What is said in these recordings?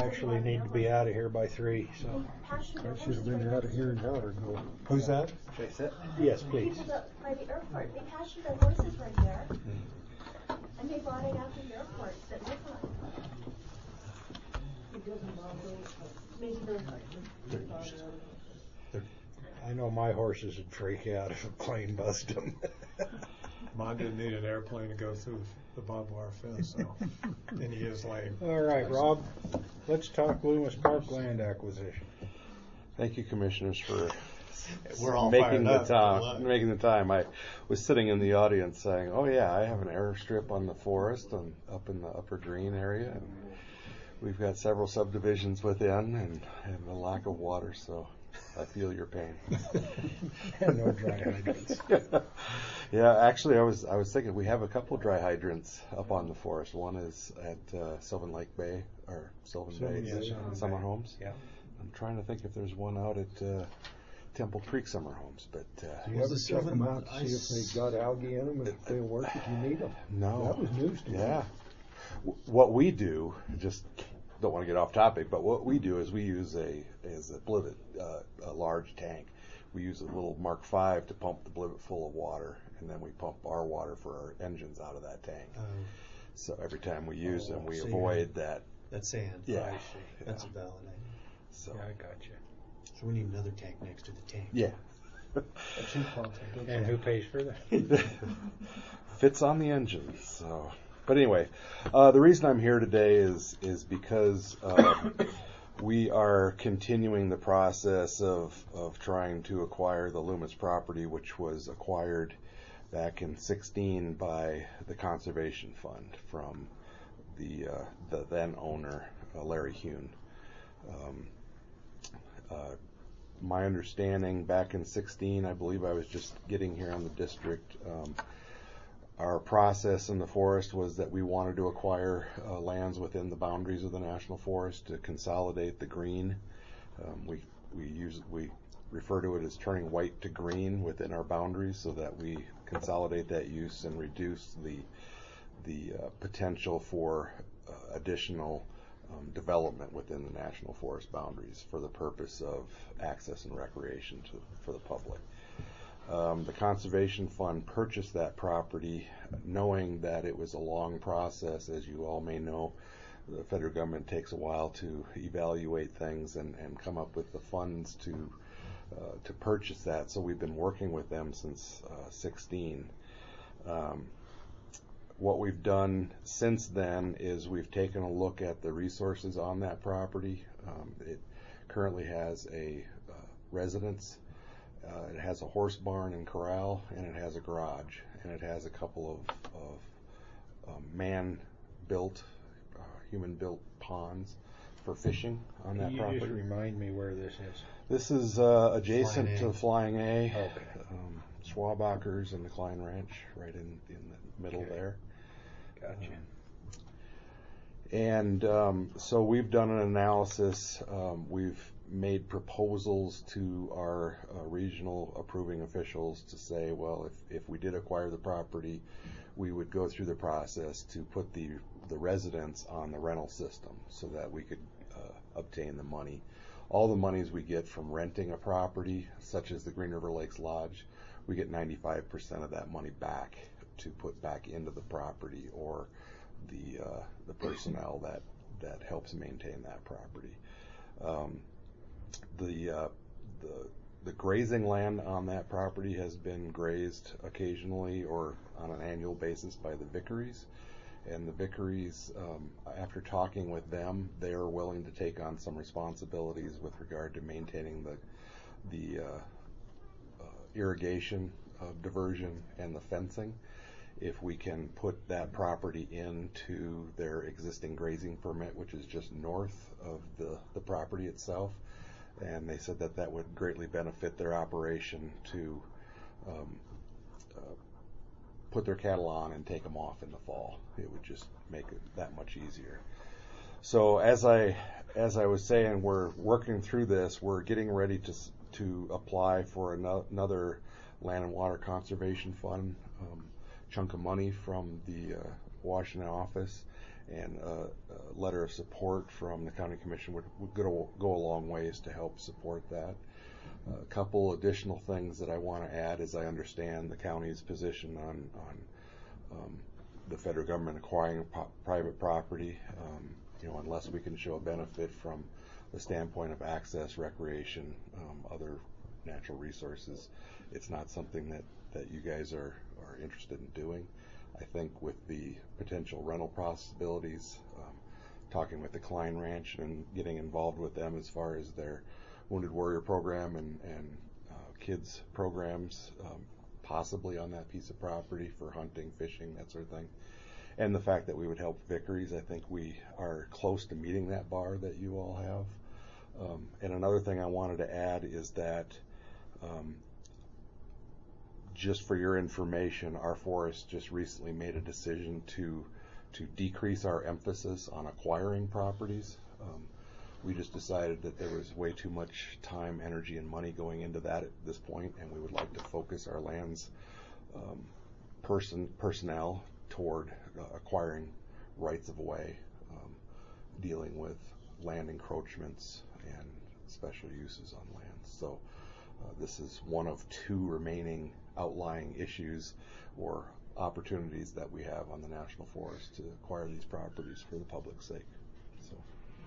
actually need to be out of here by 3, so. I should have been out of here an hour ago. Who's that? Should I sit? Yes, please. People by the airport, they pasture their horses right there. And they brought it out to the airport that look like. Maybe those I know my horses would freak out if a plane buzzed them. Mine didn't need an airplane to go through the barbed wire fence, so, and he is lame. All right, Rob, let's talk Loomis Park land acquisition. Thank you, commissioners, for We're all making fired the up. time. Making the time. I was sitting in the audience saying, "Oh yeah, I have an airstrip on the forest and up in the Upper Green area, and we've got several subdivisions within, and a lack of water, so I feel your pain." And no dry hydrants. Yeah, actually, I was thinking we have a couple dry hydrants up on the forest. One is at Sylvan Lake Bay or Sylvan Bay Summer Homes. Yeah. I'm trying to think if there's one out at Temple Creek Summer Homes, but Do you ever check them out to see if they got algae in them and if they work if you need them? no. That was news to me. Yeah. What we do, just don't want to get off topic, but what we do is we use a blivet, a large tank. We use a little Mark V to pump the blivet full of water, and then we pump our water for our engines out of that tank. So every time we use them, we avoid that. That's sand. Yeah. That's a valid idea. So Yeah, I got you. So we need another tank next to the tank. yeah. And who pays for that? Fits on the engine. So, but anyway, the reason I'm here today is because we are continuing the process of trying to acquire the Loomis property, which was acquired back in 2016 by the Conservation Fund from the then owner, Larry Hune. My understanding back in 2016, I believe I was just getting here on the district. Our process in the forest was that we wanted to acquire lands within the boundaries of the National Forest to consolidate the green. We refer to it as turning white to green within our boundaries, so that we consolidate that use and reduce the potential for additional development within the National Forest boundaries for the purpose of access and recreation for the public. The Conservation Fund purchased that property knowing that it was a long process. As you all may know, the federal government takes a while to evaluate things and come up with the funds to purchase that. So we've been working with them since 2016. What we've done since then is we've taken a look at the resources on that property. It currently has a residence. It has a horse barn and corral, and it has a garage, and it has a couple of man-built, human-built ponds for fishing on that property. Just remind me where this is. This is adjacent to Flying A, Okay. Schwabachers and the Klein Ranch, right in the middle there. Gotcha. So we've done an analysis. We've made proposals to our regional approving officials to say, well, if we did acquire the property, we would go through the process to put the residents on the rental system so that we could obtain the money. All the monies we get from renting a property, such as the Green River Lakes Lodge, we get 95% of that money back to put back into the property or the personnel that helps maintain that property. The grazing land on that property has been grazed occasionally or on an annual basis by the Vickeries. And the Vickeries, after talking with them, they are willing to take on some responsibilities with regard to maintaining the irrigation diversion and the fencing. If we can put that property into their existing grazing permit, which is just north of the property itself, and they said that would greatly benefit their operation to put their cattle on and take them off in the fall. It would just make it that much easier. So as I was saying, we're working through this. We're getting ready to apply for another Land and Water Conservation Fund chunk of money from the Washington office, and a letter of support from the county commission would go a long ways to help support that. A couple additional things that I want to add is I understand the county's position on the federal government acquiring private property, unless we can show a benefit from the standpoint of access, recreation, other natural resources. It's not something that you guys are interested in doing. I think with the potential rental possibilities, talking with the Klein Ranch and getting involved with them as far as their Wounded Warrior program and kids programs, possibly on that piece of property for hunting, fishing, that sort of thing. And the fact that we would help Vickery's, I think we are close to meeting that bar that you all have. And another thing I wanted to add is that just for your information, our forest just recently made a decision to decrease our emphasis on acquiring properties. We just decided that there was way too much time, energy, and money going into that at this point, and we would like to focus our lands personnel toward acquiring rights of way, dealing with land encroachments and special uses on lands. So this is one of two remaining outlying issues or opportunities that we have on the National Forest to acquire these properties for the public's sake. So.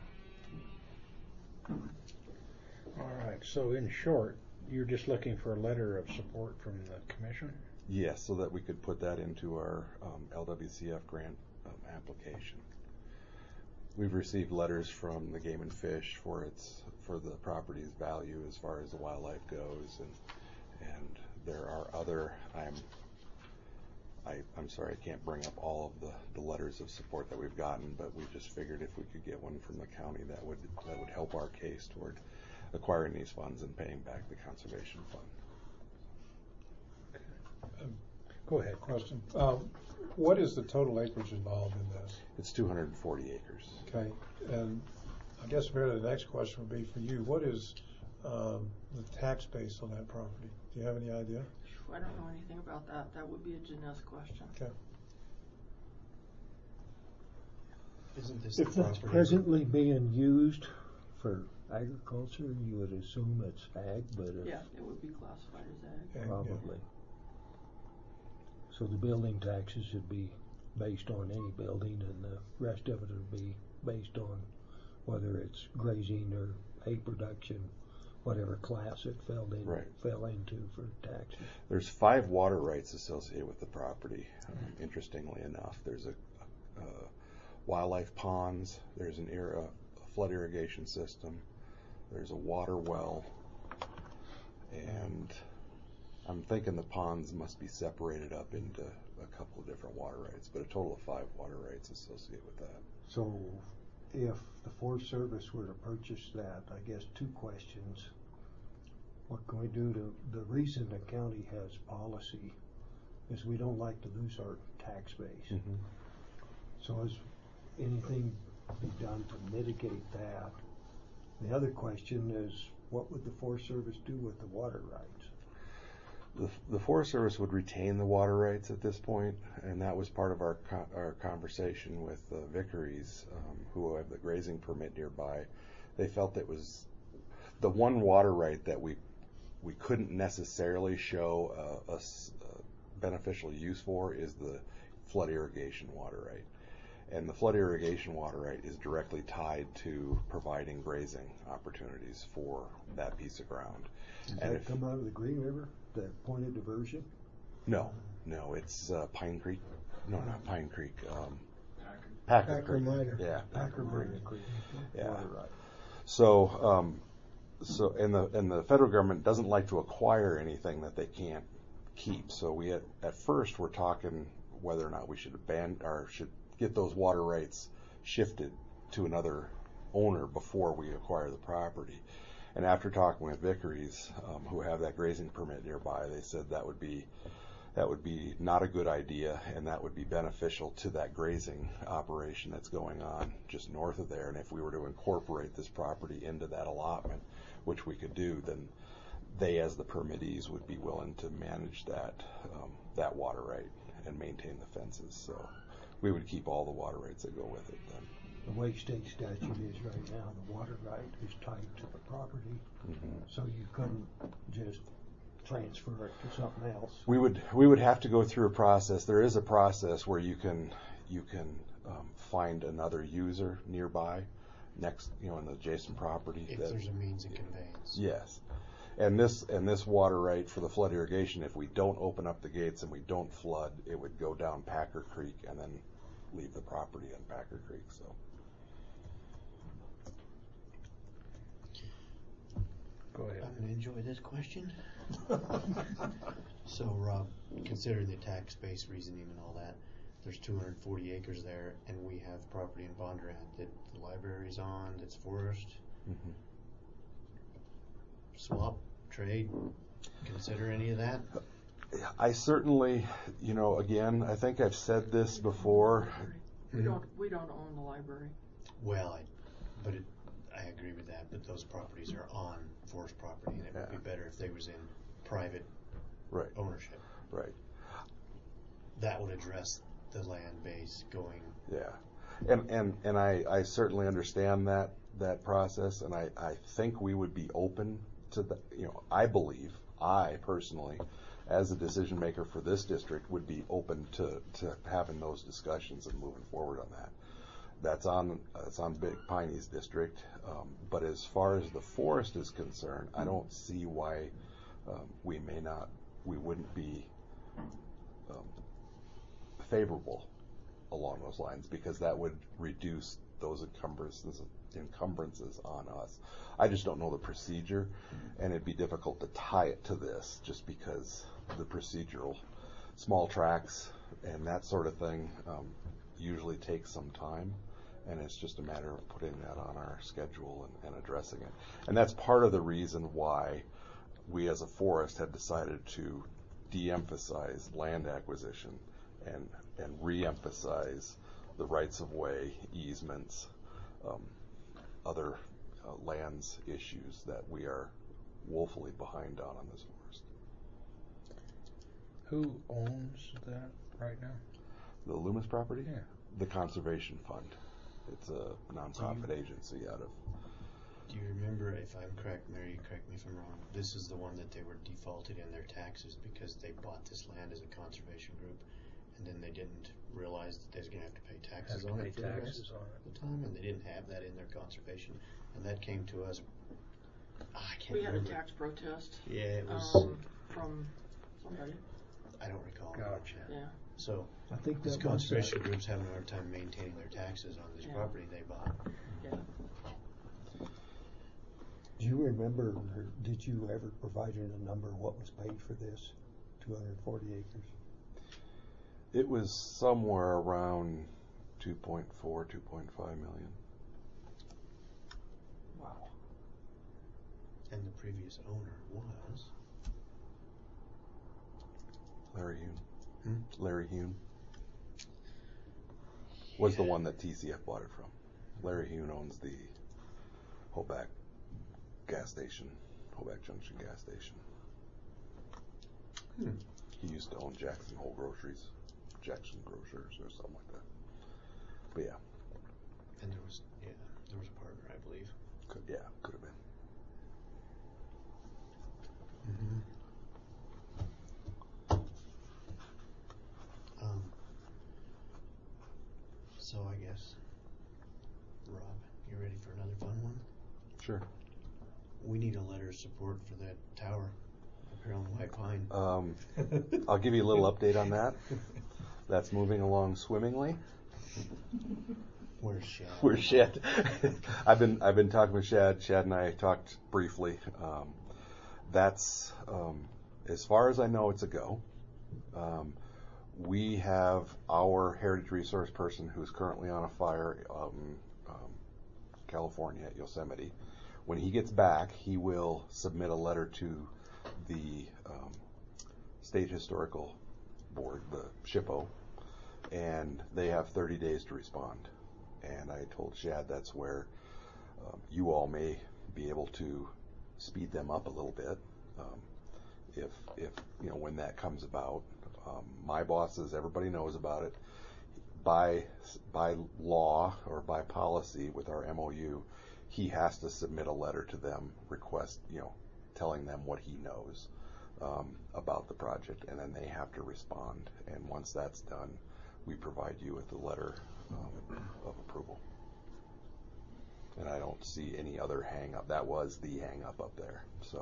All right, so in short, you're just looking for a letter of support from the commission? Yes, so that we could put that into our LWCF grant application. We've received letters from the Game and Fish for the property's value as far as the wildlife goes, and there are other. I'm sorry, I can't bring up all of the letters of support that we've gotten, but we just figured if we could get one from the county, that would help our case toward acquiring these funds and paying back the conservation fund. Go ahead. Question. What is the total acreage involved in this? It's 240 acres. Okay, and I guess really the next question would be for you. What is the tax base on that property? Do you have any idea? I don't know anything about that. That would be a Janess question. Okay. Isn't this If the that's property? presently being used for agriculture, you would assume it's ag, but Yeah, it would be classified as ag. And, probably. So the building taxes would be based on any building, and the rest of it would be based on whether it's grazing or hay production, whatever class it fell into for taxes. There's 5 water rights associated with the property. Interestingly enough, there's a wildlife ponds. There's a flood irrigation system. There's a water well, and I'm thinking the ponds must be separated up into a couple of different water rights, but a total of 5 water rights associated with that. So if the Forest Service were to purchase that, I guess 2 questions. What can we do to, the reason the county has policy is we don't like to lose our tax base. Mm-hmm. So is anything be done to mitigate that? The other question is, what would the Forest Service do with the water rights? The Forest Service would retain the water rights at this point, and that was part of our conversation with Vickery's, who have the grazing permit nearby. They felt it was the one water right that we couldn't necessarily show a beneficial use for is the flood irrigation water right. And the flood irrigation water right is directly tied to providing grazing opportunities for that piece of ground. Does that come out of the Green River, the point of diversion? No, it's Pine Creek. No, not Pine Creek. Packer Creek. Yeah, Packer Creek. Yeah. Water right. So and the federal government doesn't like to acquire anything that they can't keep. So we at first we're talking whether or not we should abandon or should get those water rights shifted to another owner before we acquire the property. And after talking with Vickery's, who have that grazing permit nearby, they said that would be not a good idea, and that would be beneficial to that grazing operation that's going on just north of there. And if we were to incorporate this property into that allotment, which we could do, then they, as the permittees, would be willing to manage that water right and maintain the fences. So We would keep all the water rights that go with it then. The way state statute is right now, the water right is tied to the property, so you couldn't just transfer it to something else. We would have to go through a process. There is a process where you can find another user nearby, next, in the adjacent property. If there's a means of conveyance. Yes, and this water right for the flood irrigation, if we don't open up the gates and we don't flood, it would go down Packer Creek and then leave the property in Packer Creek. So. Go ahead. I'm gonna enjoy this question. So Rob, considering the tax base reasoning and all that, there's 240 acres there, and we have property in Bondurant that the library's on, that's forest. Mm-hmm. Swap, trade, consider any of that? I certainly, again, I think I've said this before. We don't own the library. Well, I agree with that, but those properties are on forest property, and it would be better if they was in private ownership. Right. That would address the land base going. Yeah, and I certainly understand that process, and I think we would be open to that. I personally, as a decision maker for this district, would be open to having those discussions and moving forward on that. That's on Big Piney's district, but as far as the forest is concerned, I don't see why we wouldn't be favorable along those lines, because that would reduce those encumbrances on us. I just don't know the procedure, and it'd be difficult to tie it to this just because the procedural small tracks and that sort of thing usually takes some time, and it's just a matter of putting that on our schedule and addressing it. And that's part of the reason why we as a forest had decided to de-emphasize land acquisition and re-emphasize the rights of way, easements, other lands issues that we are woefully behind on this forest. Who owns that right now? The Loomis property? Yeah. The Conservation Fund. It's a nonprofit agency out of. Do you remember, if I'm correct, Mary, correct me if I'm wrong, this is the one that they were defaulted in their taxes because they bought this land as a conservation group, and then they didn't realize that they was going to have to pay taxes on it for the rest of the time, and they didn't have that in their conservation, and that came to us. I can't remember. We had a tax protest. Yeah, it was. From somebody. I don't recall. Gotcha. Yeah. So I think this that was conservation group's having a hard time maintaining their taxes on this property they bought. Yeah. Do you remember, or did you ever provide a number what was paid for this 240 acres? It was somewhere around 2.4, 2.5 million. Wow. And the previous owner was Larry Hune. Larry Hune was the one that TCF bought it from. Larry Hune owns the Hoback gas station, Hoback Junction gas station. He used to own Jackson Hole Groceries, Jackson Grocers or something like that. But yeah. And there was a partner, I believe. Could have been. Mm-hmm. So I guess, Rob, you ready for another fun one? Sure. We need a letter of support for that tower up here on White Pine. I'll give you a little update on that. That's moving along swimmingly. Where's Shad? Where's Shad? I've been talking with Shad. Shad and I talked briefly. That's as far as I know, it's a go. We have our heritage resource person who's currently on a fire in California at Yosemite. When he gets back, he will submit a letter to the State Historical Board, the SHPO, and they have 30 days to respond. And I told Shad that's where you all may be able to speed them up a little bit if when that comes about. My bosses, everybody knows about it, by law or by policy with our MOU, he has to submit a letter to them, telling them what he knows about the project, and then they have to respond. And once that's done, we provide you with a letter of approval. And I don't see any other hang-up. That was the hang-up up there.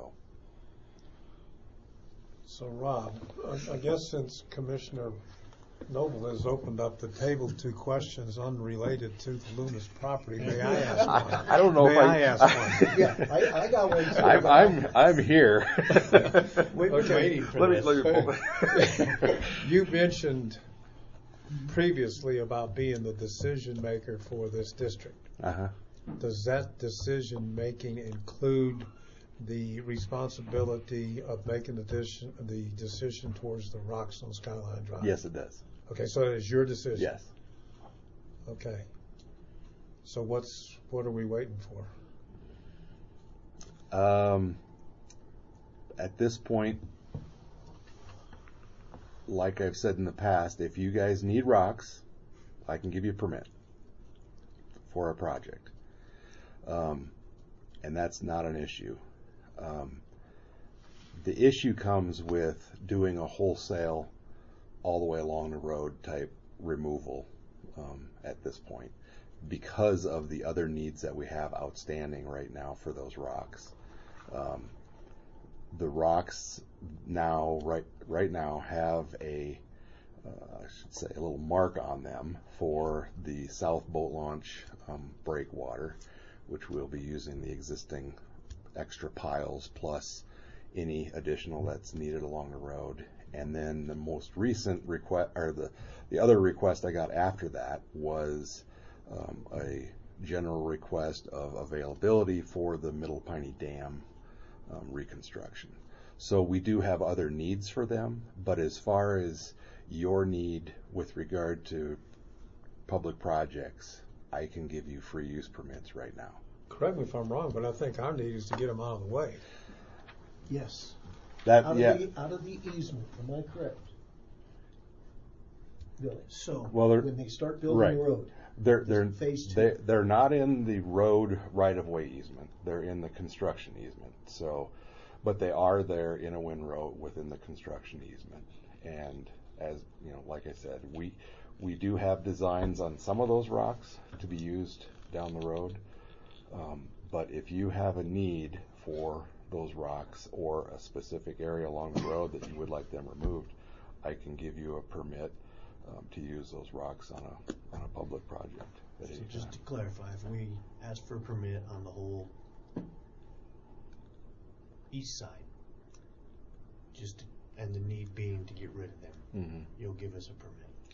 So Rob, I guess since Commissioner Noble has opened up the table to questions unrelated to the Loomis property, may I ask one? I don't know may if I ask one? Yeah, I got one too. I'm here. We've been waiting for this. You mentioned previously about being the decision maker for this district. Uh-huh. Does that decision making include the responsibility of making the decision towards the rocks on Skyline Drive? Yes, it does. Okay, so it is your decision. Yes. Okay. So what are we waiting for? At this point, like I've said in the past, if you guys need rocks, I can give you a permit for a project. And that's not an issue. The issue comes with doing a wholesale all the way along the road type removal at this point, because of the other needs that we have outstanding right now for those rocks. The rocks now, right now, have I should say, a little mark on them for the south boat launch breakwater, which we'll be using the existing extra piles plus any additional that's needed along the road. And then the most recent request, or the other request I got after that, was a general request of availability for the Middle Piney Dam reconstruction. So we do have other needs for them, but as far as your need with regard to public projects, I can give you free use permits right now. Correct me if I'm wrong, but I think our need is to get them out of the way. Yes. That Out of the easement, am I correct? Billy, so Well, when they start building right. the road, they're phase two. they're not in the road right-of-way easement. They're in the construction easement. So, but they are there in a windrow within the construction easement. And as you know, like I said, we do have designs on some of those rocks to be used down the road. But if you have a need for those rocks or a specific area along the road that you would like them removed, I can give you a permit to use those rocks on a public project. So just to clarify, if we ask for a permit on the whole east side, and the need being to get rid of them, you'll give us a permit.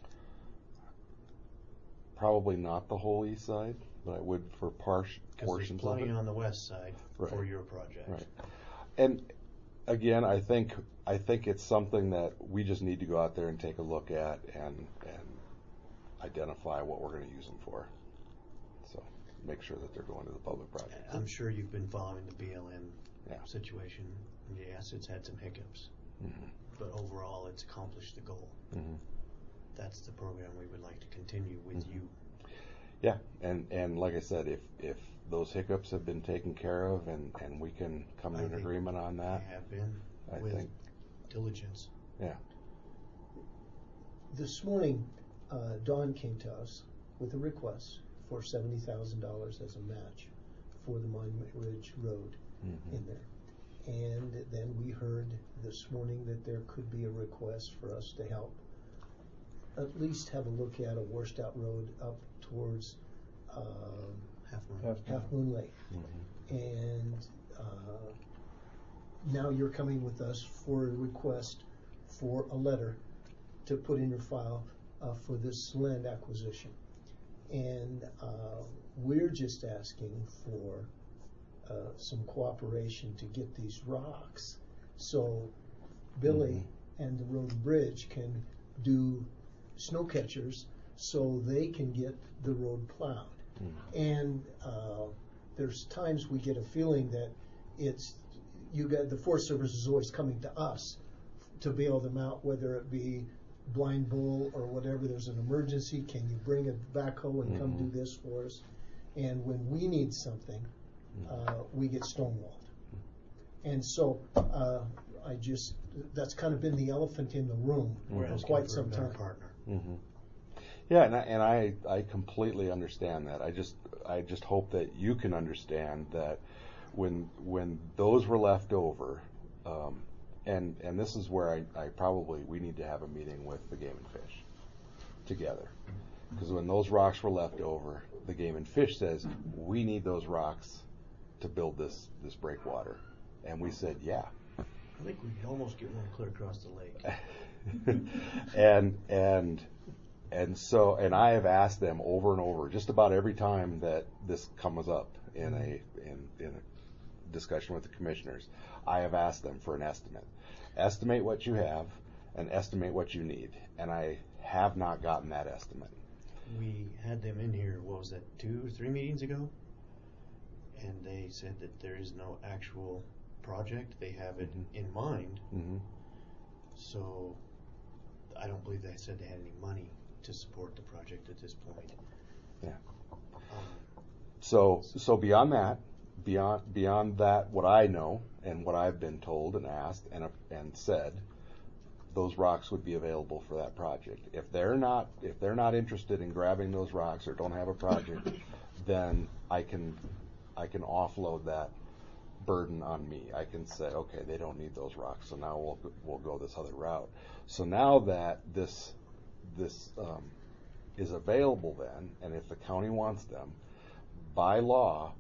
Probably not the whole east side, but I would for portions Because there's plenty of it. on the west side Right. for your project. Right. And again, I think it's something that we just need to go out there and take a look at and identify what we're going to use them for. So make sure that they're going to the public project. I'm sure you've been following the BLM Yeah. situation. Yes, it's had some hiccups, but overall it's accomplished the goal. That's the program we would like to continue with you. Yeah, and like I said, if those hiccups have been taken care of and we can come to an agreement on that, They have been I with think, diligence. yeah. This morning, Dawn came to us with a request for $70,000 as a match for the Monument Ridge Road in there. And then we heard this morning that there could be a request for us to help at least have a look at a washed out road up towards Half Moon Lake. And now you're coming with us for a request for a letter to put in your file for this land acquisition. And we're just asking for some cooperation to get these rocks so Billy and the road and bridge can do snow catchers so they can get the road plowed. And there's times we get a feeling that the Forest Service is always coming to us to bail them out, whether it be Blind Bull or whatever, there's an emergency, can you bring a backhoe and come do this for us? And when we need something, we get stonewalled. And so that's kind of been the elephant in the room for quite some time. Partner. Mm-hmm. Yeah, and I completely understand that. I just hope that you can understand that when those were left over, and this is where we need to have a meeting with the Game and Fish together, because when those rocks were left over, the Game and Fish says we need those rocks to build this breakwater, and we said yeah. I think we could almost get one clear across the lake. And so I have asked them over and over, just about every time that this comes up in a discussion with the commissioners, I have asked them for an estimate. Estimate what you have and estimate what you need. And I have not gotten that estimate. We had them in here, what was that, 2 or 3 meetings ago? And they said that there is no actual project. They have it in mind. Mm-hmm. So I don't believe they said they had any money to support the project at this point. Yeah. So beyond that, what I know and what I've been told and asked and said, those rocks would be available for that project. If they're not interested in grabbing those rocks or don't have a project, then I can offload that burden on me. I can say, okay, they don't need those rocks, so now we'll go this other route. So now that this is available then, and if the county wants them, by law,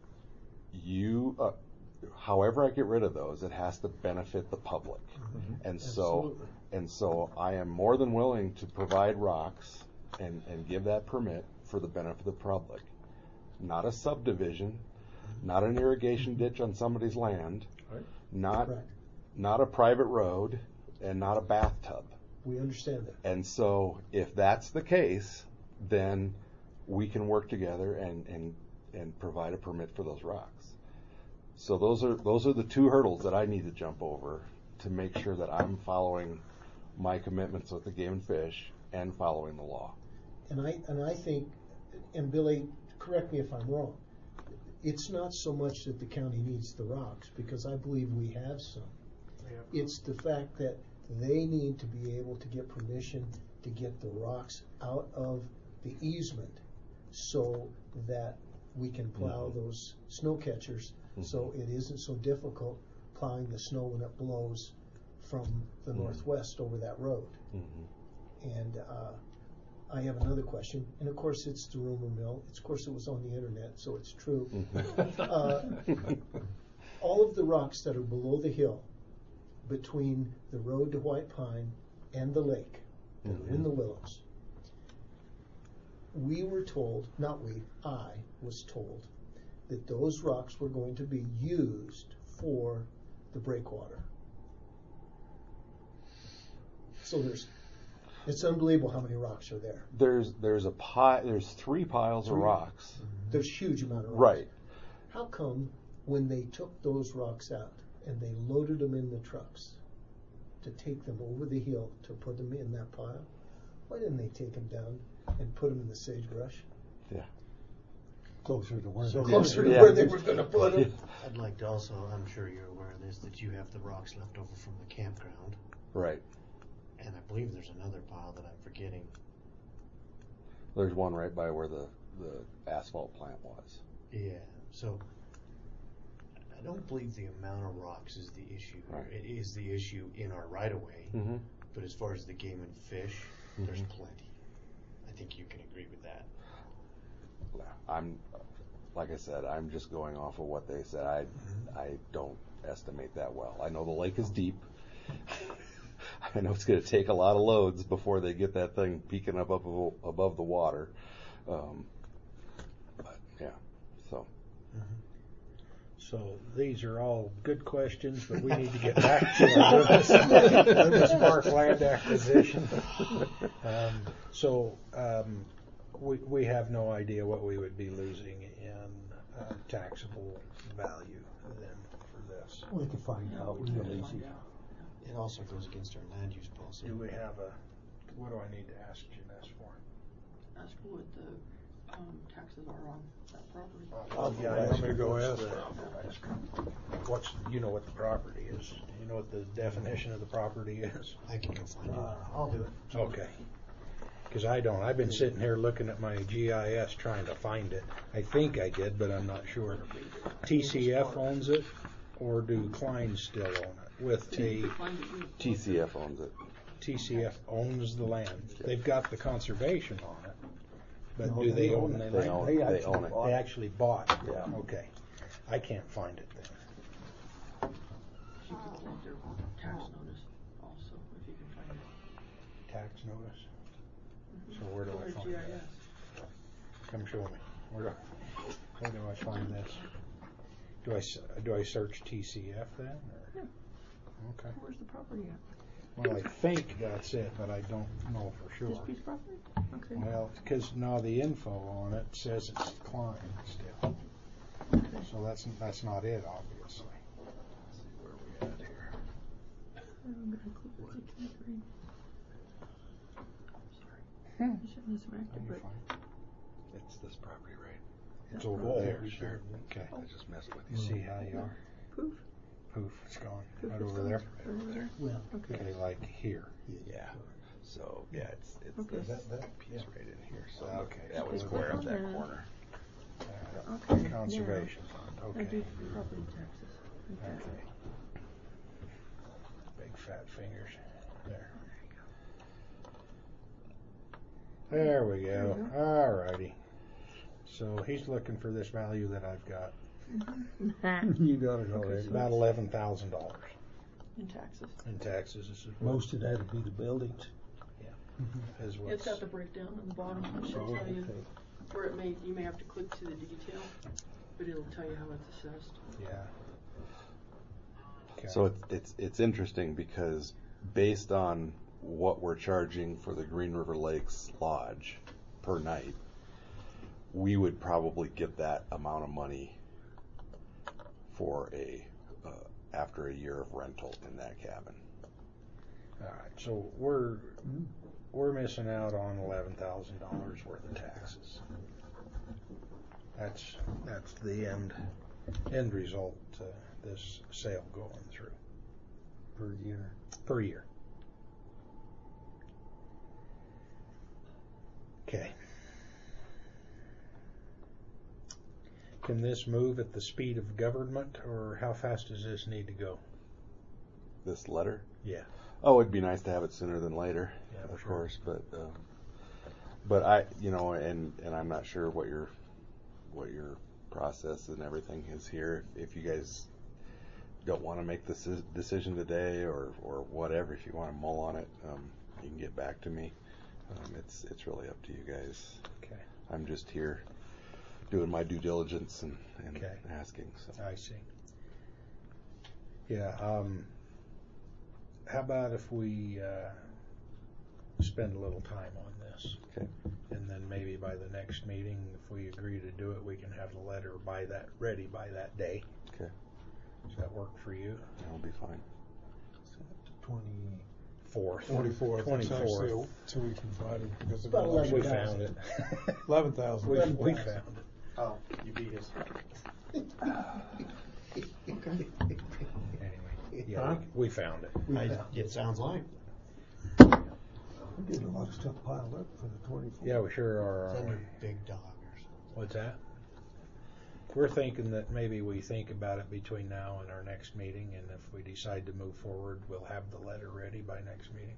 however I get rid of those, it has to benefit the public. And so I am more than willing to provide rocks and give that permit for the benefit of the public. Not a subdivision, not an irrigation ditch on somebody's land, not a private road, and not a bathtub. We understand that. And so if that's the case, then we can work together and provide a permit for those rocks. So those are the 2 hurdles that I need to jump over to make sure that I'm following my commitments with the Game and Fish and following the law. And I think, and Billy, correct me if I'm wrong, it's not so much that the county needs the rocks, because I believe we have some. It's the fact that they need to be able to get permission to get the rocks out of the easement so that we can plow those snow catchers, so it isn't so difficult plowing the snow when it blows from the northwest over that road. And I have another question, and of course it's the rumor mill. Of course it was on the internet, so it's true. All of the rocks that are below the hill between the road to White Pine and the lake that are in the Willows, we were told, I was told, that those rocks were going to be used for the breakwater. So it's unbelievable how many rocks are there. There's 3 piles of rocks. There's a huge amount of rocks. Right. How come when they took those rocks out and they loaded them in the trucks to take them over the hill to put them in that pile, why didn't they take them down and put them in the sagebrush? Yeah. Closer to where where they were going to put them. I'd like to also, I'm sure you're aware of this, that you have the rocks left over from the campground. Right. And I believe there's another pile that I'm forgetting. There's one right by where the asphalt plant was. Yeah. So I don't believe the amount of rocks is the issue. Right. It is the issue in our right-of-way. But as far as the Game and Fish, there's plenty. I think you can agree with that. Like I said, I'm just going off of what they said. I don't estimate that well. I know the lake is deep. I know it's going to take a lot of loads before they get that thing peaking up above the water. But yeah, so. So these are all good questions, but we need to get back to our Loomis Park land acquisition. We have no idea what we would be losing in taxable value then for this. We can find out real easy. It also goes against our land use policy. Do we have what do I need to ask Janess for? Ask what the taxes are on that property. Yeah, You want me to go ask? What's, you know what the property is? You know what the definition of the property is? I can go find it. I'll do it. Okay. Because I don't. I've been sitting here looking at my GIS trying to find it. I think I did, but I'm not sure. TCF owns it, or do Kleins still own it? With a TCF owns it. TCF owns the land. They've got the conservation on it, but No, do they they own own the it. land? They own They it. They actually own it. bought They actually bought it. Yeah. Okay. I can't find it then. She could collect their tax notice also, if you can find it. Tax notice. So where do I Or find that? GIS. Come show me. Where do I find this? Do I search TCF then? Or? Yeah. Okay. Where's the property at? Well, I think that's it, but I don't know for sure. This piece of property? Okay. Well, because now the info on it says it's Klein still. So that's not it, obviously. Let's see where we at here. I'm gonna click the 63. Sorry. Hmm. I shouldn't have smacked it, You're but fine. It's this property, right? It's over there, There, sure. Okay. I just messed with You you. see how you are? poof. Poof, it's gone. Poof Right is over gone. there. Right over there. Well, Okay. Okay, like here. Yeah. So yeah, it's Okay. that piece right in here. So Okay. that would Okay. square up that Okay. corner. Okay. Conservation fund, I okay. do property taxes. Okay. Okay. Big fat fingers. There. There we go. There you All righty. So he's looking for this value that I've got. You got it already. About $11,000 In taxes. in taxes. This is what Most of that would be the buildings. is what's, It's got the breakdown on the bottom. It should Oh, tell you okay. where it may, you may have to click to the detail, but it'll tell you how it's assessed. yeah. Okay. So it's interesting because based on what we're charging for the Green River Lakes Lodge per night, we would probably get that amount of money for after a year of rental in that cabin. All right. So we're missing out on $11,000 worth of taxes. That's the end result. This sale going through Per year. per year. Okay. Can this move at the speed of government, or how fast does this need to go? This letter? Yeah. Oh, it'd be nice to have it sooner than later, Yeah, of sure. course. But I, and I'm not sure what your process and everything is here. If you guys don't want to make this decision today, or whatever, if you want to mull on it, you can get back to me. It's really up to you guys. Okay. I'm just here doing my due diligence and Okay. asking. So. I see. Yeah. How about if we spend a little time on this, Okay. and then maybe by the next meeting, if we agree to do it, we can have the letter ready by that day. Okay. Does that work for you? That'll be fine. 4th. 24th. It's actually 24th. a 2 week from Friday because of About the We election. 11,000. found it. 11,000. We found it. Oh, you beat us. Anyway, yeah, we found it. It sounds like. We're getting a lot of stuff piled up for the 24th. Yeah, we sure are. It's aren't we? under Big Dog or something. What's that? We're thinking that maybe we think about it between now and our next meeting, and if we decide to move forward, we'll have the letter ready by next meeting.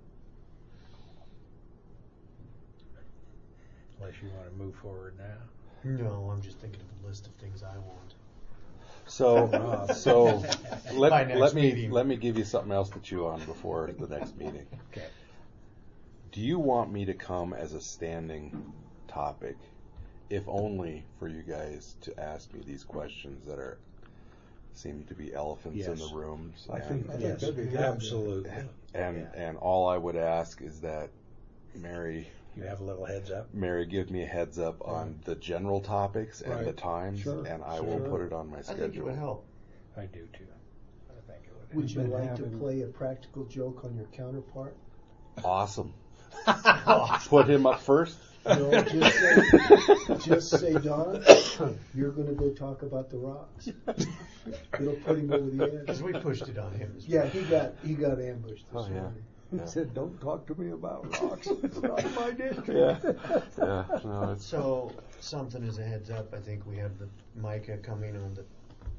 Unless you want to move forward now. No, I'm just thinking of a list of things I want. So By next meeting. let me give you something else to chew on before the next meeting. Okay. Do you want me to come as a standing topic, if only for you guys to ask me these questions that seem to be elephants in Yes. the rooms? I think Yes, that'd be good. absolutely. And all I would ask is that Mary You have a little heads up. give me a heads up on the general topics and the Right. times, Sure, and I will sure. put it on my I schedule. think it would help. I do too. I think it would. Would you Been like to having- play a practical joke on your counterpart? Awesome. Put him up first? No, just say, Don, you're gonna go talk about the rocks. It'll put him over the edge. Because we pushed it on him. Yeah, he got ambushed this Oh, yeah. morning. He said, "Don't talk to me about rocks. It's not my district." Yeah, no, it's, So, something as a heads up, I think we have the MICA coming on the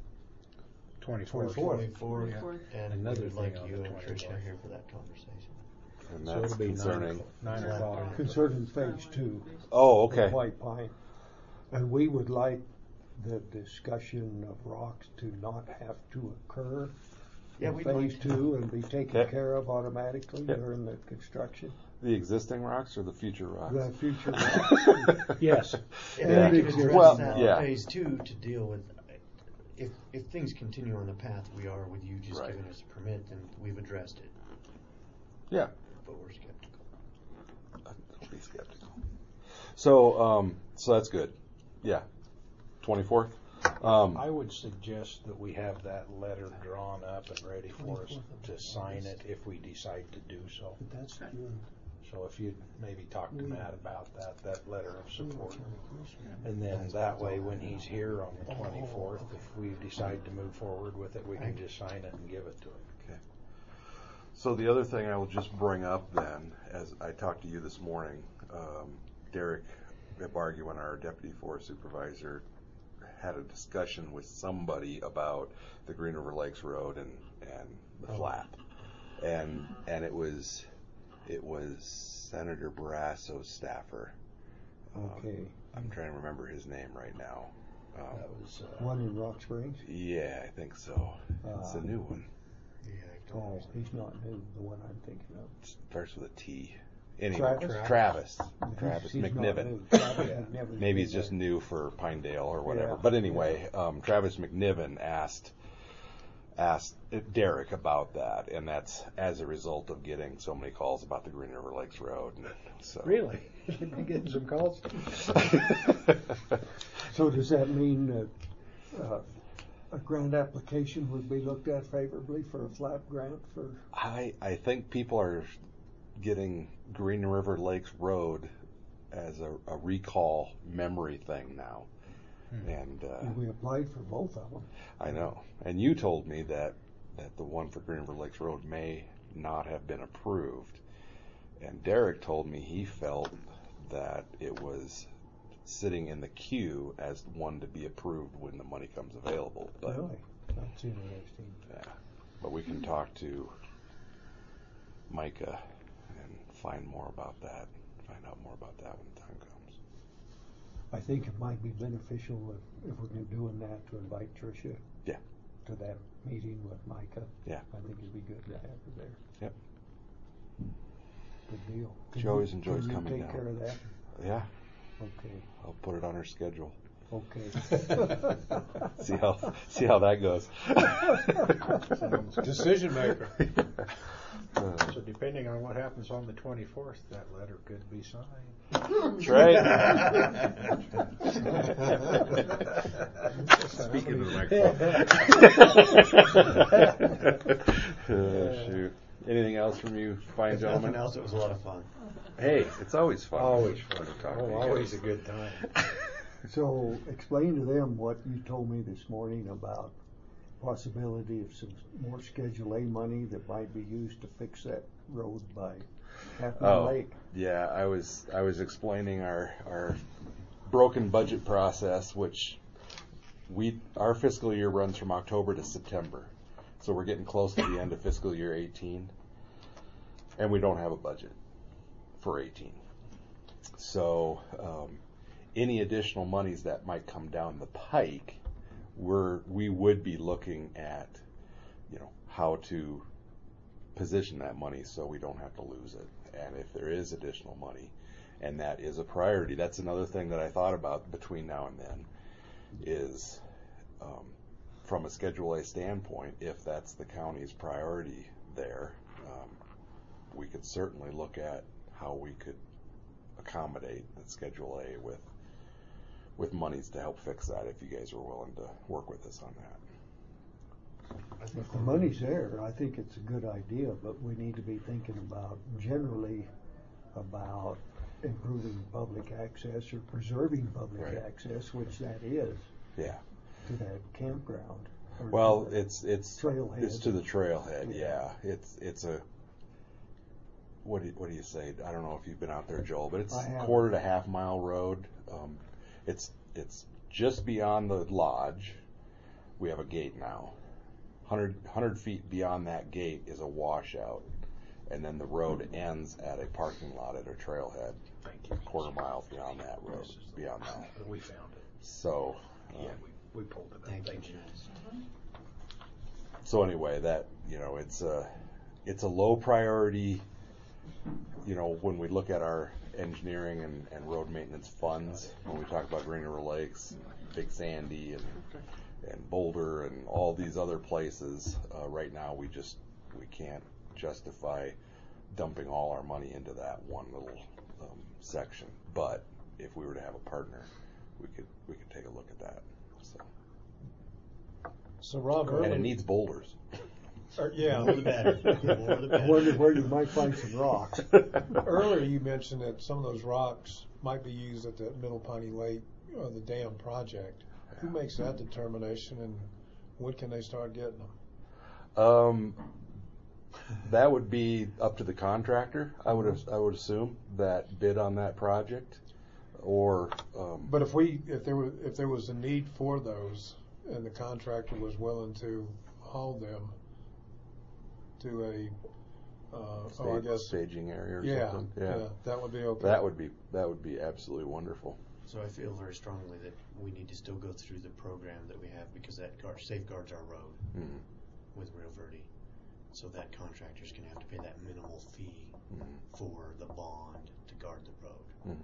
24th. 24th, and Another we would thing like on you the and Tricia 24th. here for that conversation. and So that's it'll be concerning. 9 o'clock. Concerning phase 2. Oh, of okay. White Pine. And we would like the discussion of rocks to not have to occur Yeah, in we'd phase like 2 and be taken Okay. care of automatically Yeah. during the construction. The existing rocks or the future rocks? The future rocks. Yes. If And we could address well, that yeah. in phase 2 to deal with, if things continue on the path we are with you just Right. giving us a permit, then we've addressed it, Yeah, but we're skeptical. I'll be skeptical. So that's good. Yeah, 24th. I would suggest that we have that letter drawn up and ready for us to sign it if we decide to do so. But that's June. So if you'd maybe talk to Matt about that letter of support. And then that way, when he's here on the 24th, if we decide to move forward with it, we can just sign it and give it to him. Okay. So the other thing I will just bring up then, as I talked to you this morning, Derek Barguin, our deputy forest supervisor, had a discussion with somebody about the Green River Lakes Road and the flap, and it was Senator Barrasso's staffer. Okay. I'm trying to remember his name right now. That was, One in Rock Springs? Yeah, I think so. It's a new one. Yeah, Oh, he's not new, the one I'm thinking of. Starts with a T. Anyway, Travis? Travis He's not McNiven. new. Travis McNiven. Maybe he's just new for Pinedale or whatever. Yeah. But anyway, Travis McNiven asked Derek about that, and that's as a result of getting so many calls about the Green River Lakes Road. And so Really? You've been getting some calls? So does that mean that a grant application would be looked at favorably for a flap grant for? I think people are getting Green River Lakes Road as a recall memory thing now. And We applied for both of them. I know. And you told me that the one for Green River Lakes Road may not have been approved. And Derek told me he felt that it was sitting in the queue as one to be approved when the money comes available. But, Really? That's interesting. yeah. But we can talk to Micah and find out more about that when the time comes. I think it might be beneficial if we're doing that to invite Tricia. Yeah. To that meeting with Micah. Yeah. I think it'd be good to have her there. Yep. Good deal. She always enjoys can you coming take down. care of that? Yeah. Okay. I'll put it on her schedule. Okay. See how that goes. Decision maker. So depending on what happens on the 24th, that letter could be signed. That's right. Speaking of the microphone. Shoot. Anything else from you, fine If gentlemen? nothing else, it was a lot of fun. Hey, it's always fun. Always fun to talk to you always a guys. good time. So explain to them what you told me this morning about possibility of some more Schedule A money that might be used to fix that road by Half Moon Lake. Yeah, I was explaining our broken budget process, which our fiscal year runs from October to September, so we're getting close to the end of fiscal year 18, and we don't have a budget for 18. So any additional monies that might come down the pike, we would be looking at, how to position that money so we don't have to lose it. And if there is additional money, and that is a priority, that's another thing that I thought about between now and then, is from a Schedule A standpoint, if that's the county's priority there, we could certainly look at how we could accommodate that Schedule A with monies to help fix that, if you guys are willing to work with us on that. If the money's there, I think it's a good idea, but we need to be thinking about, generally, about improving public access or preserving public Right. access, which that is, Yeah. to that campground. or to Well, that it's trailhead. It's to the trailhead. Yeah. Yeah. It's a. What do you say? I don't know if you've been out there, Joel, but it's I haven't. 1/4 to half-mile road. It's just beyond the lodge. We have a gate now. 100 feet beyond that gate is a washout, and then the road ends at a parking lot at a trailhead. Thank you. 1/4 mile beyond that road. Beyond that. We found it. So. Yeah, we pulled it up. Thank you. So anyway, that it's a low priority. When we look at our engineering and road maintenance funds, when we talk about Green River Lakes, Big Sandy, and Boulder, and all these other places, right now we can't justify dumping all our money into that one little section. But if we were to have a partner, we could take a look at that. So Rob, And it earlier, needs boulders. yeah, More the better. More the I better. wonder where you might find some rocks. earlier you mentioned that some of those rocks might be used at the Middle Piney Lake or the dam project. Who makes that determination, and when can they start getting them? That would be up to the contractor. I would assume that bid on that project, or But if there was a need for those, and the contractor was willing to haul them to a, I guess, staging area or yeah, something. yeah, that would be okay. That would be absolutely wonderful. So I feel very strongly that we need to still go through the program that we have, because that safeguards our road Mhm. with Rio Verde. So that contractor's going to have to pay that minimal fee for the bond to guard the road. Mhm.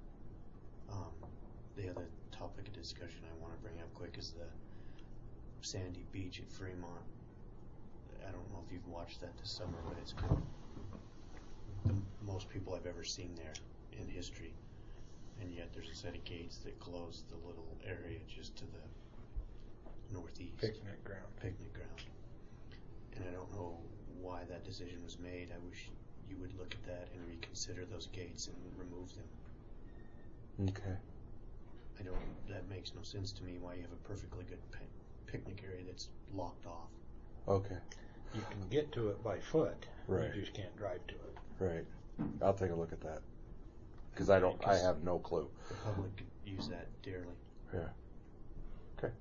The other topic of discussion I want to bring up quick is the Sandy Beach at Fremont. I don't know if you've watched that this summer, but it's been the most people I've ever seen there in history. And yet there's a set of gates that close the little area just to the northeast. Picnic ground. And I don't know why that decision was made. I wish you would look at that and reconsider those gates and remove them. Okay. That makes no sense to me, why you have a perfectly good picnic area that's locked off. Okay. You can get to it by foot. Right. You just can't drive to it. Right. I'll take a look at that. Because I have no clue. The public could use that dearly. Yeah. Okay.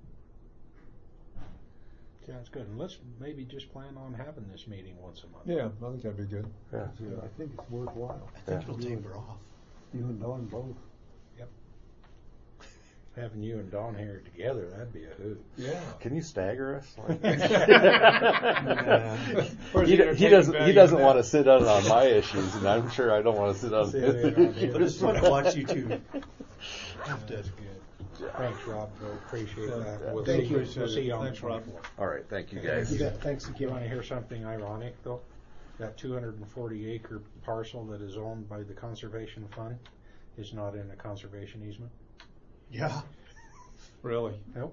Sounds good. And let's maybe just plan on having this meeting once a month. Yeah, I think that'd be good. Yeah. I think it's worthwhile. I think Yeah. it'll taper off. You and Don both. Having you and Don here together, that'd be a hoot. Yeah. Can you stagger us? Or is He gonna take doesn't. value He doesn't in want that? to sit on my issues, and I'm sure I don't want to sit on Sit his. in on his. But it's fun to watch you two have to. That's good. Thanks, Rob. We'll appreciate Yeah. that. We'll Thank see, you. We'll see you on Thanks, the Rob. 24th. All right. Thank you, You guys. bet. Thanks You again. want to hear something ironic, though? That 240-acre parcel that is owned by the Conservation Fund is not in a conservation easement. Yeah. Really? Nope.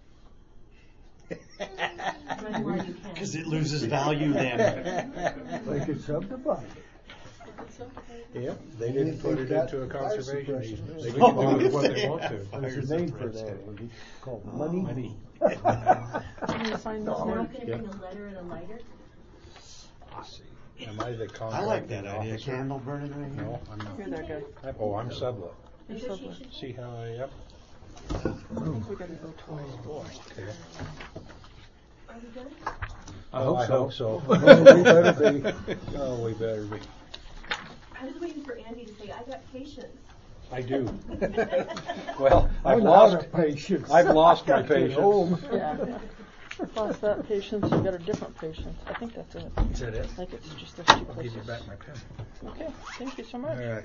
Run while you can. Because it loses value then. They could subdivide it. Yep, they didn't put it into a conservation easement. They can do with what they want to. There's a name for that. It's called money. Money. Can you find this You're now? not gonna bring a letter and a lighter? Let's see. Am I the I contracting like that idea. officer? Candle burning right here. No, I'm not. You're that guy. Oh, I'm sublet. Negotiation? See how I, yep. I think we gotta go twice. Okay. Are we done? I hope so. Oh, we better be. Oh, we better be. I was waiting for Andy to say, I got patience. I do. Well, I'm out of patience. I've lost my Gotta get patience. home. Yeah. Lost that patience, you got a different patience. I think that's it. Is that it? I think it's just those two I'll give places. you back my pen. Okay, thank you so All much. right.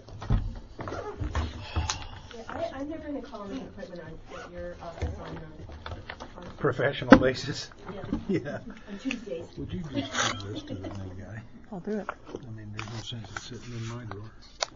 Yeah, I'm never gonna call an appointment at your office on Professional basis. yeah, Yeah. on Tuesdays. Would you just give this to the new guy? I'll do it. I mean, there's no sense in sitting in my drawer.